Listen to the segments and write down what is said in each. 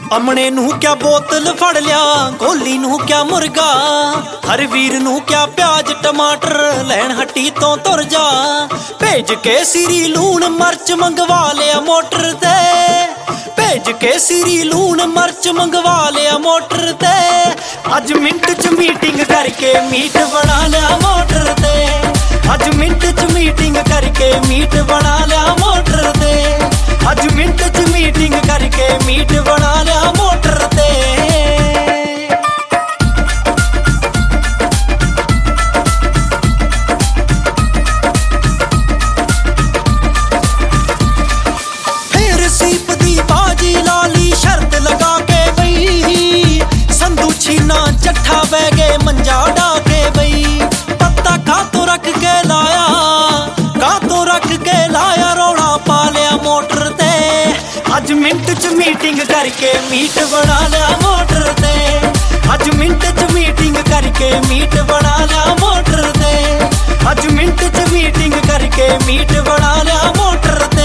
ਅਮਣੇ ਨੂੰ ਕਿਆ ਬੋਤਲ ਫੜ ਲਿਆ, ਗੋਲੀ ਨੂੰ ਕਿਆ ਮੁਰਗਾ, ਹਰ ਵੀਰ ਨੂੰ ਕਿਆ ਪਿਆਜ਼ ਟਮਾਟਰ, ਲੈਣ ਹੱਟੀ ਤੋਂ ਤੁਰ ਜਾ। ਭੇਜ ਕੇ ਸਿਰੀ ਲੂਣ ਮਰਚ ਮੰਗਵਾ ਲਿਆ ਮੋਟਰ ਤੇ, ਭੇਜ ਕੇ ਸਿਰੀ ਲੂਣ ਮਰਚ ਮੰਗਵਾ ਲਿਆ ਮੋਟਰ ਤੇ। ਅੱਜ ਮਿੰਟ ਚ ਮੀਟਿੰਗ ਕਰਕੇ ਮੀਟ ਬਣਾ ਲਿਆ ਮੋਟਰ ਤੇ, ਅੱਜ ਮਿੰਟ ਚ ਮੀਟਿੰਗ ਕਰਕੇ ਮੀਟ ਬਣਾ ਲਿਆ ਮੋਟਰ ਤੇ, ਅੱਜ ਮਿੰਟ ਚ ਮੀਟਿੰਗ ਕਰਕੇ ਮੀਟ ਬਣਾ ਲਿਆ ਮੋਟਰ ਤੇ। ਫੇਰ ਸੀਪ ਦੀ ਬਾਜੀ ਲਾ ਲਈ ਸ਼ਰਤ ਲਗਾ ਕੇ ਬਈ, ਸੰਧੂ ਛੀਨਾ ਚੱਠਾ ਬਹਿ ਗਏ ਮੰਜਾ ਡਾ ਕੇ ਬਈ। ਪੱਤਾ ਕਾਤੋਂ ਰੱਖ ਕੇ ਲਾਇਆ, ਕਾਤੋਂ ਰੱਖ ਕੇ ਲਾਇਆ, ਰੌਲਾ ਪਾ ਲਿਆ ਮੋਟਰ ਤੇ। ਅੱਜ ਮਿੰਟ ਚ ਮੀਟਿੰਗ ਕਰਕੇ ਮੀਟ ਬਣਾ ਲਿਆ ਮੋਟਰ ਤੇ, ਅੱਜ ਮਿੰਟ ਚ ਮੀਟਿੰਗ ਕਰਕੇ ਮੀਟ ਬਣਾ ਲਿਆ ਮੋਟਰ ਤੇ, ਅੱਜ ਮਿੰਟ ਚ ਮੀਟਿੰਗ ਕਰਕੇ ਮੀਟ ਬਣਾ ਲਿਆ ਮੋਟਰ ਤੇ।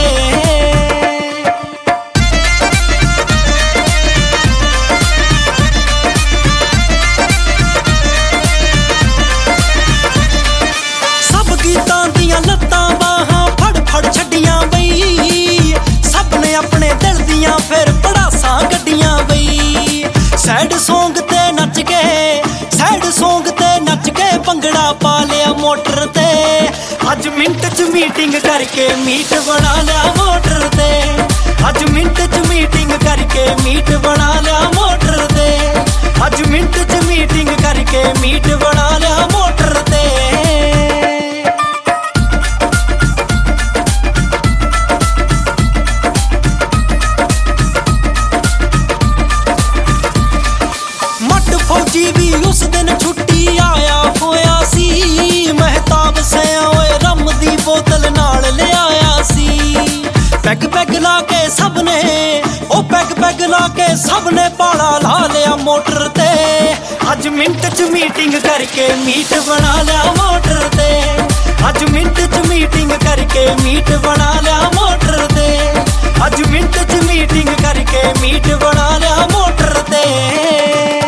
ਸਭ ਗੀਤਾਂ ਦੀਆਂ ਲੱਤਾਂ ਬਾਹਾਂ ਫੜ ਫੜ ਛੱਡੀਆਂ ਬਈ, ਸਭ ਨੇ ਆਪਣੇ ਦਿਲ ਦੀਆਂ ਫਿਰ ਪੜਾਸਾਂ ਗੱਡੀਆਂ ਬਈ। ਸੈਡ ਸੌਂਗ ਤੇ ਨੱਚ ਕੇ, ਸੈਡ ਸੌਂਗ ਤੇ ਨੱਚ ਕੇ ਭੰਗੜਾ ਪਾ ਲਿਆ ਮੋਟਰ ਤੇ। ਅੱਜ ਮਿੰਟ ਚ ਮੀਟਿੰਗ ਕਰਕੇ ਮੀਟ ਬਣਾ ਲਿਆ ਮੋਟਰ ਤੇ, ਅੱਜ ਮਿੰਟ ਚ ਮੀਟਿੰਗ ਕਰਕੇ ਮੀਟ ਬਣਾ ਲਿਆ ਮੋਟਰ ਤੇ, ਅੱਜ ਮਿੰਟ ਚ ਮੀਟਿੰਗ ਕਰਕੇ ਮੀਟ ਬਣਾ ਲਿਆ ਮੋਟਰ ਤੇ। ਫੌਜੀ ਵੀ ਉਸ ਦਿਨ ਛੁੱਟੀ ਆਇਆ ਹੋਇਆ ਸੀ, ਮਹਿਤਾਬ ਸਿਆ ਓਏ ਰੰਮ ਦੀ ਬੋਤਲ ਨਾਲ ਲਿਆਇਆ ਸੀ। ਪੈਗ ਪੈਗ ਲਾ ਕੇ ਸਭ ਨੇ, ਉਹ ਪੈਗ ਪੈਗ ਲਾ ਕੇ ਸਭ ਨੇ ਪਾਲਾ ਲਾ ਲਿਆ ਮੋਟਰ ਤੇ। ਅੱਜ ਮਿੰਟ ਚ ਮੀਟਿੰਗ ਕਰਕੇ ਮੀਟ ਬਣਾ ਲਿਆ ਮੋਟਰ ਤੇ, ਅੱਜ ਮਿੰਟ ਚ ਮੀਟਿੰਗ ਕਰਕੇ ਮੀਟ ਬਣਾ ਲਿਆ ਮੋਟਰ ਤੇ, ਅੱਜ ਮਿੰਟ ਚ ਮੀਟਿੰਗ ਕਰਕੇ ਮੀਟ ਬਣਾ ਲਿਆ ਮੋਟਰ ਤੇ।